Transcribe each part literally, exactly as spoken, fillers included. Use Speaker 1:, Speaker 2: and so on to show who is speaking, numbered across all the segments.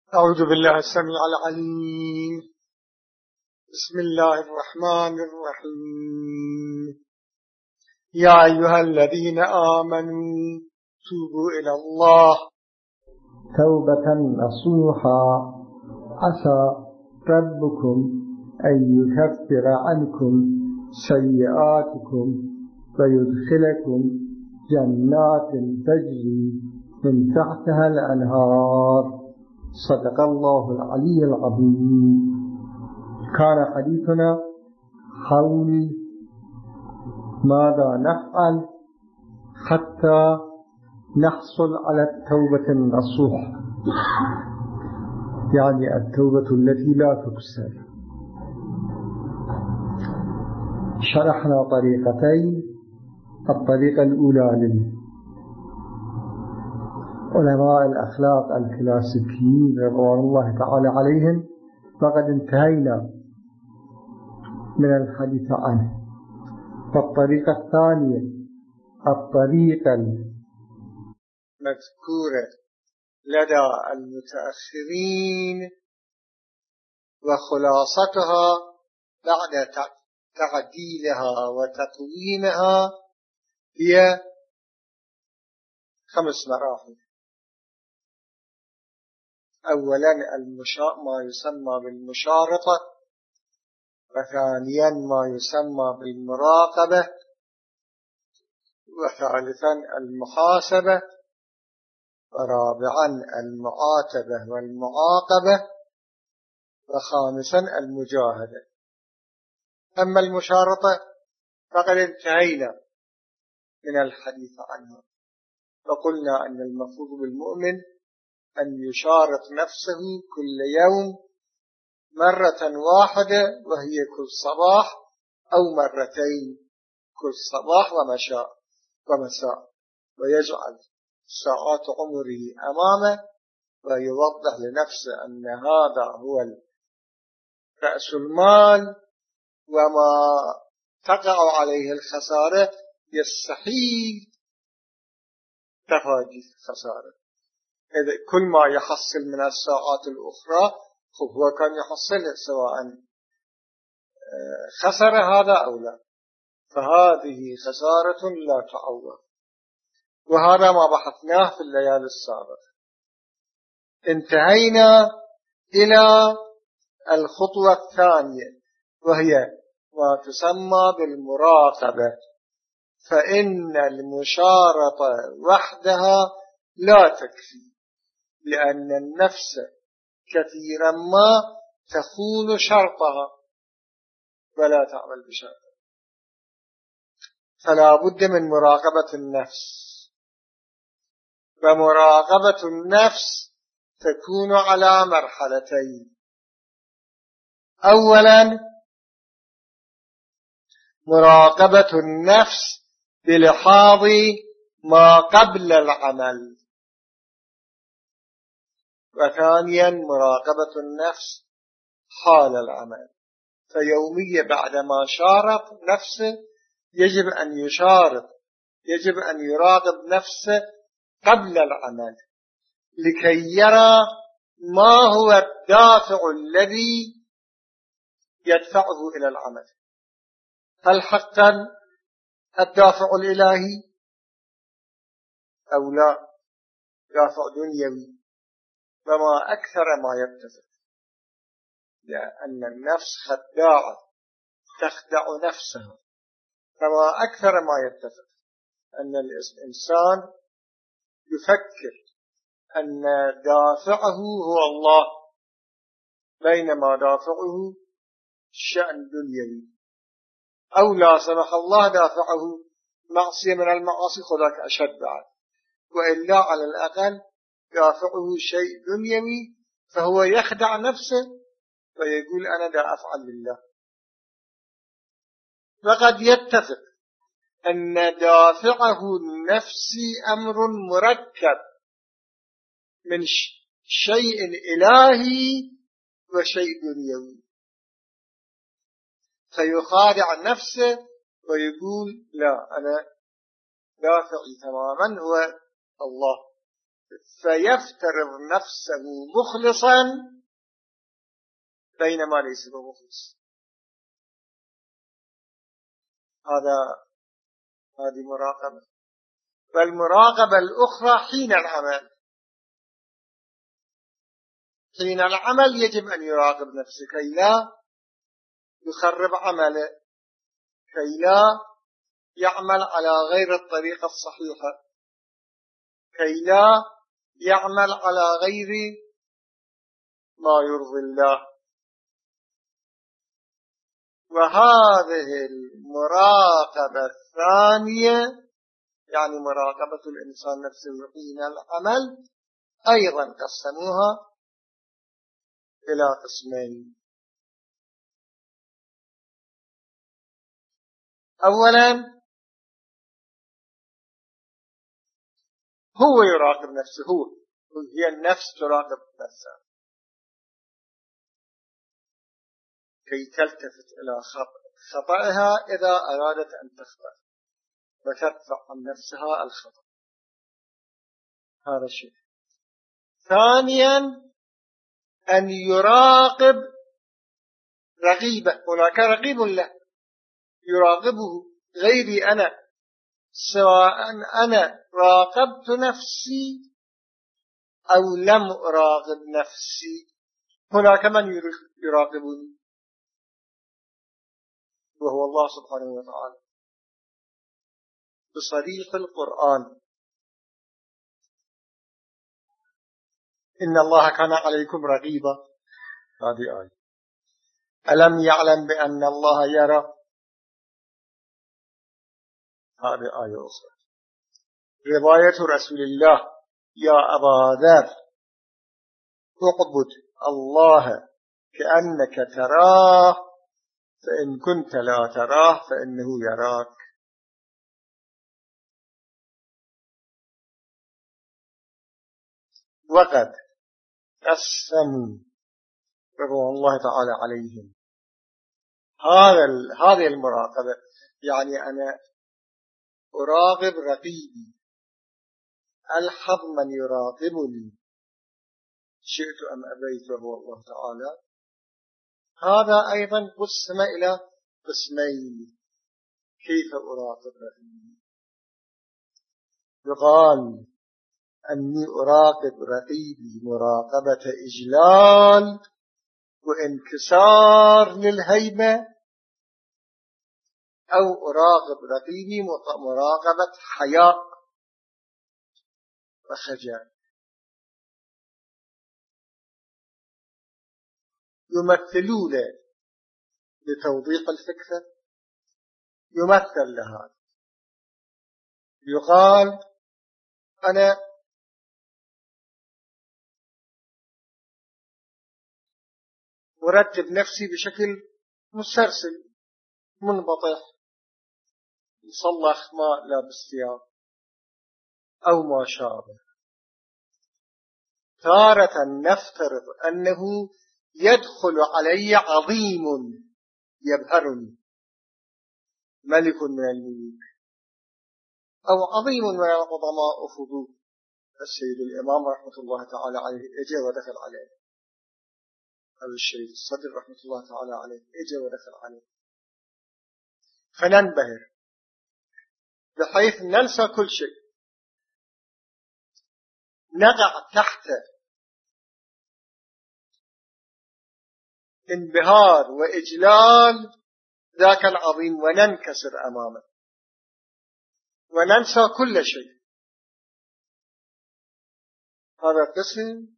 Speaker 1: أعوذ بالله السميع العليم. بسم الله الرحمن الرحيم. يا أيها الذين آمنوا توبوا إلى الله
Speaker 2: توبة نصوحا عسى ربكم أن يكفر عنكم سيئاتكم ويدخلكم جنات تجري من تحتها الأنهار. صدق الله العلي العظيم. كان حديثنا حول ماذا نفعل حتى نحصل على التوبة النصوح، يعني التوبة التي لا تكسر. شرحنا طريقتين. الطريقة الأولى لعلماء الأخلاق الكلاسيكيين رضوان الله تعالى عليهم، فقد انتهينا من الحديث عنه. والطريقة الثانية الطريقة
Speaker 1: مذكورة لدى المتأخرين، وخلاصتها بعد تعديلها وتقويمها هي خمس مراحل. أولا ما يسمى بالمشارطة، وثانيا ما يسمى بالمراقبة، وثالثا المحاسبة، ورابعا المعاتبة والمعاقبة، وخامسا المجاهدة. أما المشارطة فقد انتهينا من الحديث عنها، وقلنا أن المفروض بالمؤمن أن يشارط نفسه كل يوم مرة واحدة، وهي كل صباح، أو مرتين كل صباح ومساء ومساء ويجعل ساعات عمره أمامه، ويوضح لنفسه أن هذا هو رأس المال، وما تقع عليه الخسارة يستحيل تفادي الخسارة. إذا كل ما يحصل من الساعات الأخرى خب هو كان يحصله، سواء خسر هذا أو لا، فهذه خسارة لا تعوض. وهذا ما بحثناه في الليالي السابقة. انتهينا إلى الخطوة الثانية، وهي ما تسمى بالمراقبة. فإن المشارطة وحدها لا تكفي، لأن النفس كثيرا ما تخون شرطها ولا تعمل بشرطها، فلا بد من مراقبة النفس. ومراقبة النفس تكون على مرحلتين. أولا مراقبة النفس بلحاظ ما قبل العمل، وثانيا مراقبة النفس حال العمل. فيوميا بعدما شارط نفسه يجب أن يشارط، يجب أن يراقب نفسه قبل العمل، لكي يرى ما هو الدافع الذي يدفعه إلى العمل. هل حقا الدافع الإلهي أو لا؟ دافع دنيوي، وما أكثر ما يتفق، لأن النفس خداعة تخدع نفسها. فما أكثر ما يتفق أن الإنسان يفكر أن دافعه هو الله، بينما دافعه شأن دنيوي، أو لا سمح الله دافعه معصية من المعاصي، خذك أشد بعد، وإلا على الأقل دافعه شيء دنيوي، فهو يخدع نفسه ويقول أنا دا أفعل لله. وقد يتفق أن دافعه النفسي أمر مركب من شيء إلهي وشيء دنيوي، فيخادع نفسه ويقول لا، أنا دافعي تماما هو الله، فيفترض نفسه مخلصا بينما ليس بمخلص. هذا هذه مراقبة. والمراقبة الأخرى حين العمل. حين العمل يجب أن يراقب نفسه كي لا يخرب عمله، كي لا يعمل على غير الطريقة الصحيحة، كي لا يعمل على غير ما يرضي الله. وهذه المراقبة الثانية يعني مراقبة الإنسان نفسه حين العمل أيضا قسموها إلى قسمين. أولا هو يراقب نفسه، هو هي النفس تراقب نفسها كي تلتفت إلى خطأها إذا أرادت أن تخطأ وتدفع عن نفسها الخطأ. هذا الشيء. ثانيا أن يراقب رقيبه، هناك رقيب له يراقبه غيري أنا، سواء أنا راقبت نفسي أو لم أراقب نفسي، هناك من يراقبني وهو الله سبحانه وتعالى بصريح القرآن: إن الله كان عليكم رقيبا. هذه آية. ألم يعلم بأن الله يرى. هذه آية أخرى. رواية رسول الله: يا أبا ذر اعبد الله كأنك تراه فإن كنت لا تراه فإنه يراك. وقد قسموا رضوان الله تعالى عليهم هذا هذه المراقبة، يعني أنا أراقب رقيبي، ألحظ من يراقبني شئت أم أبيت وهو الله تعالى. هذا أيضا قسم إلى قسمين: كيف أراقب رقيبي؟ يقال أني أراقب رقيبي مراقبة إجلال وانكسار للهيبة، أو أراقب رقيبي مراقبة حياء وخجل. يمثلون لتوضيح الفكرة، يمثل لها يقال أنا أرتب نفسي بشكل مسترسل منبطح، مصلخ، ما لابس ثياب أو ما شابه. تارة نفترض أنه يدخل علي عظيم يبهرني، ملك من الملوك أو عظيم من العظماء فضول. السيد الإمام رحمة الله تعالى عليه اجى ودخل عليه، أو الشيخ الصدر رحمة الله تعالى عليه اجى ودخل عليه، فننبهر بحيث ننسى كل شيء، نقع تحت انبهار وإجلال ذاك العظيم وننكسر أمامه وننسى كل شيء. هذا قسم.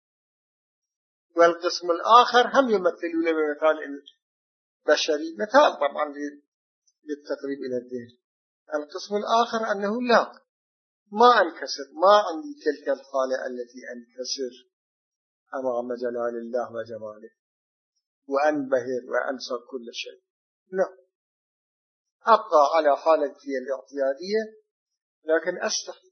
Speaker 1: والقسم الآخر هم يمثلون بمثال بشري، مثال طبعا للتقريب إلى الذهن. القسم الآخر أنه لا، ما أنكسر، ما عندي تلك الحالة التي أنكسر أمام جلال الله وجماله وأنبهر وأنسى كل شيء. لا، أبقى على حالتي الاعتيادية لكن أستحي.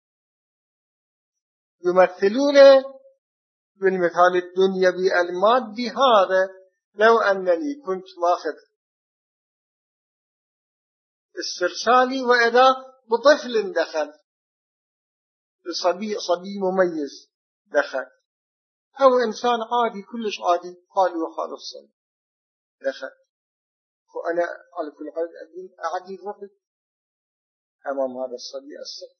Speaker 1: يمثلون بالمثال الدنيوي المادي هذا: لو أنني كنت ماخذ استرسالي وإذا بطفل دخل صبي, صبي مميز دخل، أو إنسان عادي كلش عادي حالي وحال الصلاة دخل، وأنا على كل حال أعدي روحي أمام هذا الصبي الصغير،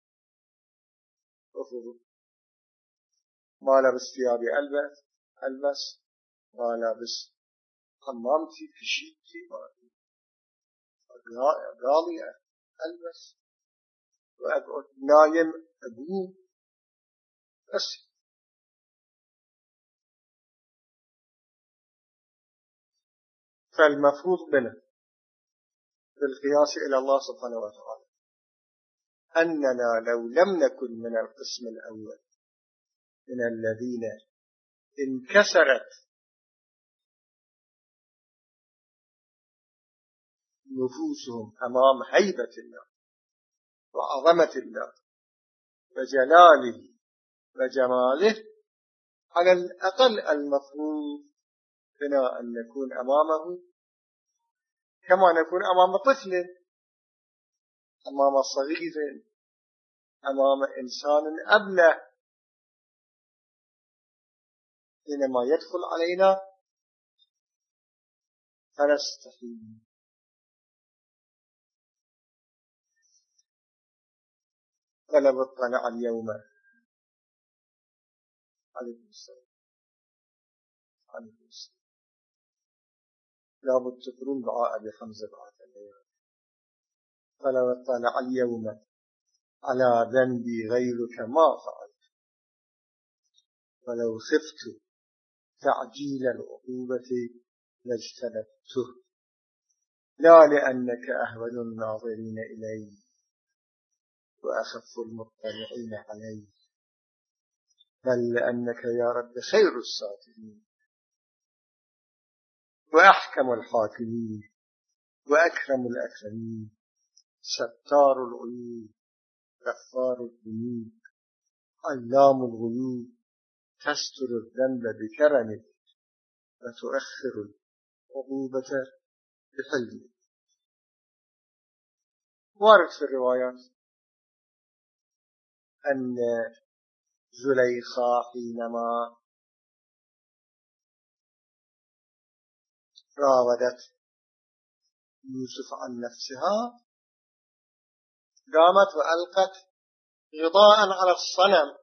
Speaker 1: أفضل ما لبس ثيابي ألبس ألبس ما لبس حمامتي كشيتي قالي ألبس وأقعد نايم أقوم بس. فالمفروض بنا بالقياس إلى الله سبحانه وتعالى أننا لو لم نكن من القسم الأول من الذين انكسرت نفوسهم أمام هيبة الله وعظمة الله وجلاله وجماله، على الأقل المفروض بنا أن نكون أمامه كما نكون أمام طفل، أمام صغير، أمام إنسان أبله. حينما يدخل علينا فنستحي. فلو اطلع اليوم عليكم السلام عليكم السلام لابد تقرون دعاء أبي حمزة بعد الليل. فلو اطلع اليوم على ذنبي غيرك ما فعلت، ولو خفت تعجيل العقوبة لاجتنبته، لا لأنك أهون الناظرين إلي وأخف المطلعين علي، بل لأنك يا رب خير الساترين وأحكم الحاكمين وأكرم الأكرمين، ستار العيوب غفار الذنوب علام الغيوب، تستر الذنب بكرمك وتؤخر العقوبة بحلمك. وارد في الروايات أن زليخا حينما راودت يوسف عن نفسها قامت وألقت غطاء على الصنم.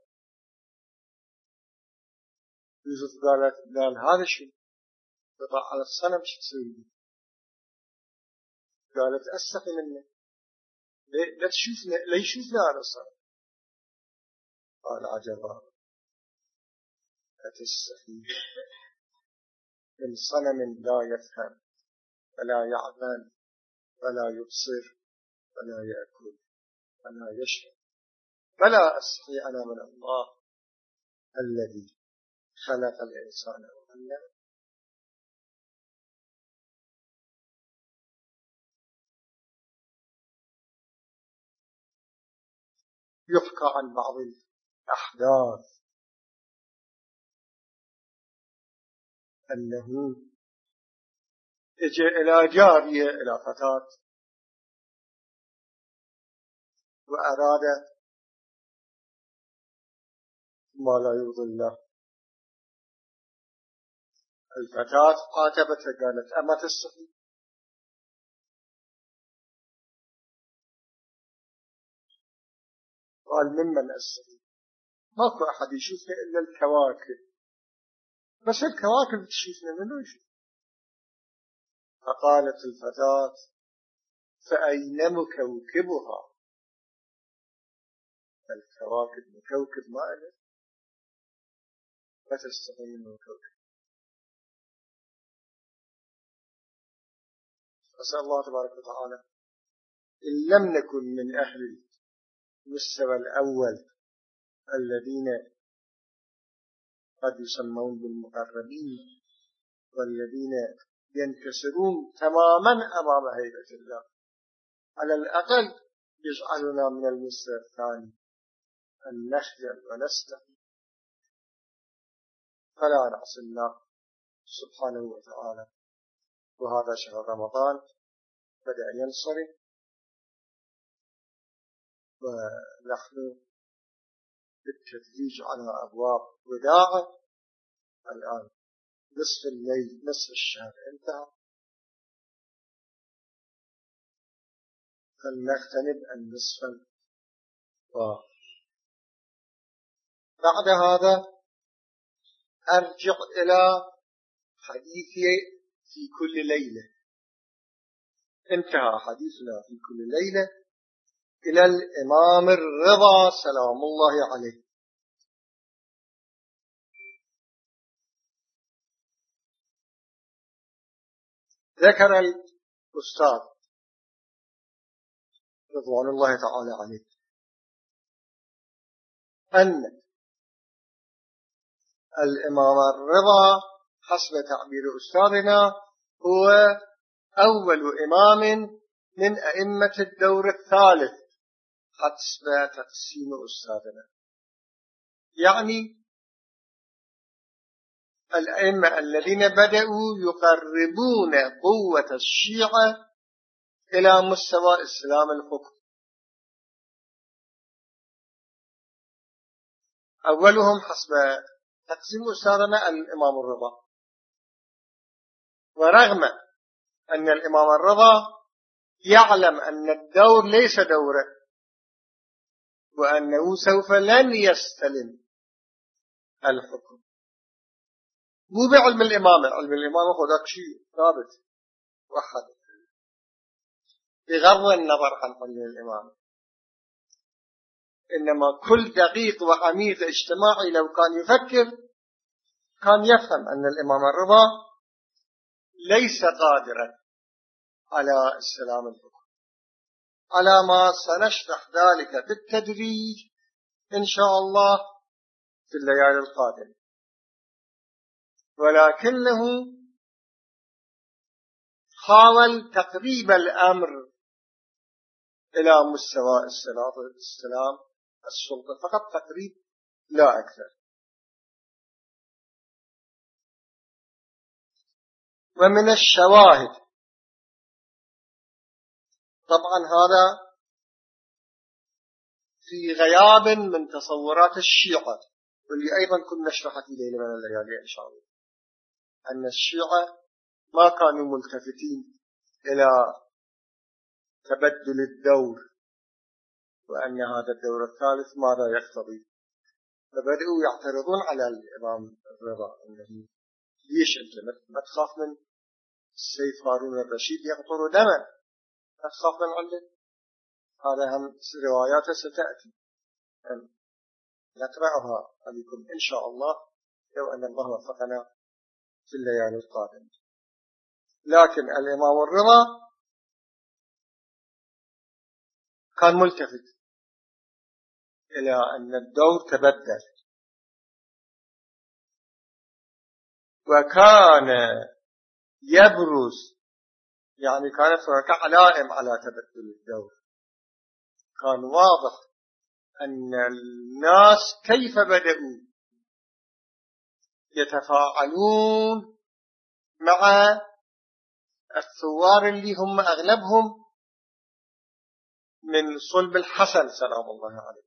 Speaker 1: يوسف قالت قال هذا شو غطاء على الصنم شو تسوي؟ قالت أستحي منه، لا تشوفنا لا يشوفنا هذا الصنم. قال عجبا أتستحي من صنم لا يفهم ولا يعمل ولا يبصر ولا يأكل ولا يشرب، فلا أستحي أنا من الله الذي خلق الإنسان وعلمه. يحكى عن بعض الأحداث أنه اجى إلى جارية إلى فتاة وأرادت ما لا يرضي الله. الفتاة عاتبتها قالت أما تستحي؟ قال ممن أستحي؟ ماكو أحد يشوفنا إلا الكواكب، بس الكواكب تشوفنا منو يشوف؟ فقالت الفتاة فأين مكوكبها؟ الكواكب مكوكب ما إله، فتستحي من مكوكب. أسأل الله تبارك وتعالى إن لم نكن من أهل المستوى الأول الذين قد يسمون بالمقربين والذين ينكسرون تماما أمام هيبة الله، على الأقل يجعلنا من المستوى الثاني أن نخجل ونستحي فلا نعصي الله سبحانه وتعالى. وهذا شهر رمضان بدأ ينصرف ونحن بالتدريج على أبواب وداعة. الآن نصف الليل نصف الشهر انتهى، فلنغتنم النصف الباقي. بعد هذا أرجع إلى حديثي في كل ليلة. انتهى حديثنا في كل ليلة إلى الإمام الرضا سلام الله عليه. ذكر الأستاذ رضوان الله تعالى عليه أن الإمام الرضا حسب تعبير أستاذنا هو أول إمام من أئمة الدور الثالث حسب تقسيم أستاذنا، يعني الأئمة الذين بدأوا يقربون قوة الشيعة إلى مستوى إسلام الحكم. أولهم حسب تقسيم أستاذنا الإمام الرضا، ورغم أن الإمام الرضا يعلم أن الدور ليس دوره وأنه سوف لن يستلم الحكم، مو بعلم الإمامة، علم الإمامة خذك شيء ثابت وحد بغض النظر عن علم الإمامة، إنما كل دقيق وعميق اجتماعي لو كان يفكر كان يفهم أن الإمام الرضا ليس قادرا على استلام الحكم، على ما سنشرح ذلك بالتدريج إن شاء الله في الليالي القادمة. ولكنه حاول تقريب الأمر إلى مستوى استلام السلطة، فقط تقريب لا أكثر. ومن الشواهد طبعا هذا في غياب من تصورات الشيعة، واللي أيضا كنا نشرحها في ليلة من الليالي إن شاء الله، أن الشيعة ما كانوا ملتفتين إلى تبدل الدور وأن هذا الدور الثالث ماذا يقتضي، فبدأوا يعترضون على الإمام الرضا أنه ليش أنت ما تخاف من السيد هارون الرشيد يقطر دما، ما تخاف من عنده؟ هذا هم رواياته ستأتي نقرأها عليكم إن شاء الله لو أن الله وفقنا في الليالي القادمة. لكن الإمام الرضا كان ملتفت إلى أن الدور تبدل، وكان يبرز، يعني كانت هناك علائم على تبدل الدور، كان واضح أن الناس كيف بدأوا يتفاعلون مع الثوار اللي هم أغلبهم من صلب الحسن سلام الله عليه،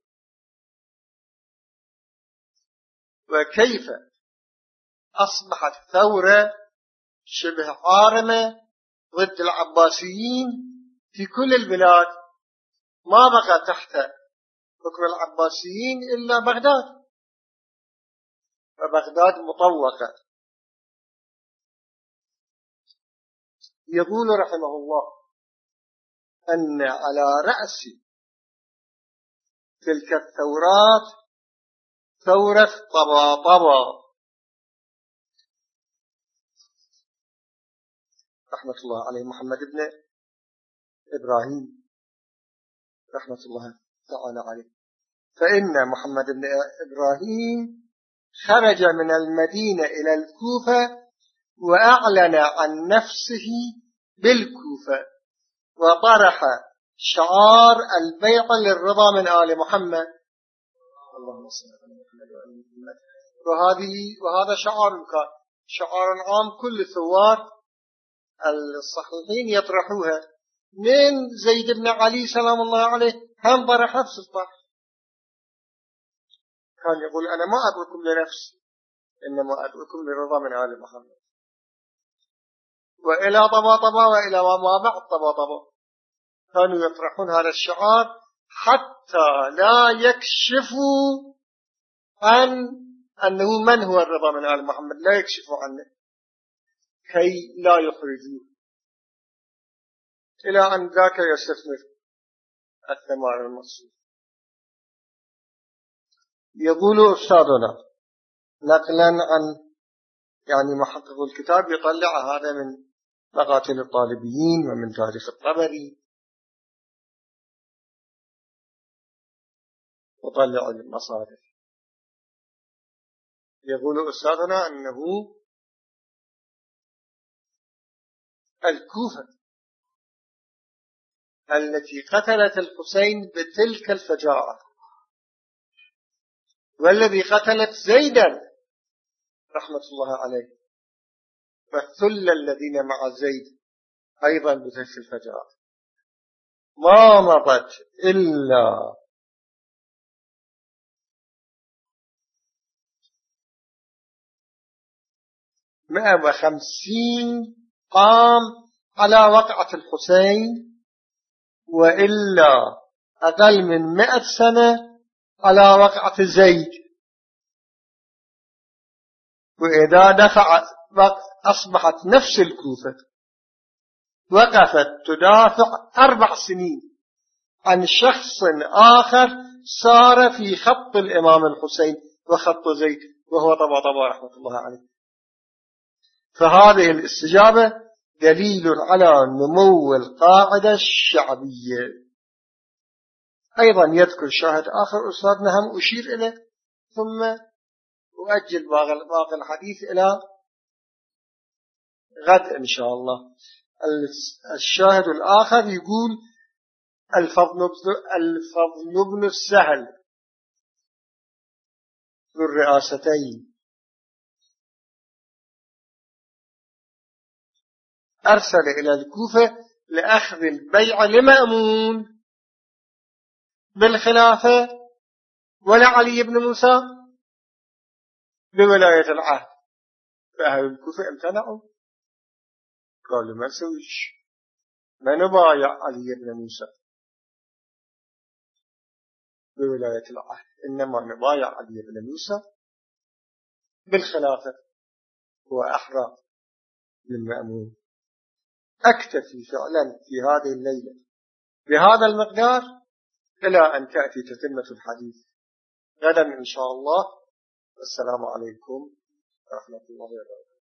Speaker 1: وكيف أصبحت ثورة شبه عارمة ضد العباسيين في كل البلاد، ما بقى تحت حكم العباسيين إلا بغداد، وبغداد مطوقة. يقول رحمه الله أن على رأس تلك الثورات ثورة طباطبا رحمة الله عليه، محمد بن إبراهيم رحمة الله تعالى عليه. فإن محمد بن إبراهيم خرج من المدينة إلى الكوفة وأعلن عن نفسه بالكوفة، وطرح شعار البيع للرضا من آل محمد، اللهم صل على محمد وآل محمد. وهذه وهذا شعار كان شعار عام، كل ثوار الصحيحين يطرحوها، من زيد بن علي سلام الله عليه هم طرح نفس الطرح. كان يقول أنا ما أدعوكم لنفسي إنما أدعوكم لرضا من آل محمد. وإلى طباطبة وإلى ما بعد طباطبة كانوا يطرحون هذا الشعار حتى لا يكشفوا عن أنه من هو الرضا من آل محمد، لا يكشفوا عنه كي لا يخرجوه، إلى أن ذاك يستثمر الثمار المقصود. يقول أستاذنا نقلا عن يعني محقق الكتاب يطلع هذا من مقاتل الطالبيين ومن تاريخ الطبري وطلع المصادر. يقول أستاذنا أنه الكوفة التي قتلت الحسين بتلك الفجاعة والذي قتلت زيدا رحمة الله عليه والثلة الذين مع زيد أيضا بتلك الفجاعة ما مضت إلا مئة وخمسين عام على وقعة الحسين، وإلا أقل من مئة سنة على وقعة زيد. وإذا دفع أصبحت نفس الكوفة وقفت تدافع أربع سنين عن شخص آخر صار في خط الإمام الحسين وخط زيد وهو طباطبة رحمة الله عليه. فهذه الاستجابة دليل على نمو القاعدة الشعبية. أيضا يذكر شاهد آخر أستاذنا هم أشير إليه ثم أؤجل باقي الحديث إلى غد إن شاء الله. الشاهد الآخر يقول الفضل بن السهل ذو الرئاستين أرسل إلى الكوفة لأخذ البيع لمأمون بالخلافة ولعلي بن موسى بولاية العهد، فأهل الكوفة امتنعوا قالوا ما نسويش، ما نبايع علي بن موسى بولاية العهد، إنما نبايع علي بن موسى بالخلافة، هو أحرى من مأمون. أكتفي فعلا في هذه الليلة بهذا المقدار إلى أن تأتي تتمة الحديث غدا إن شاء الله. السلام عليكم ورحمة الله وبركاته.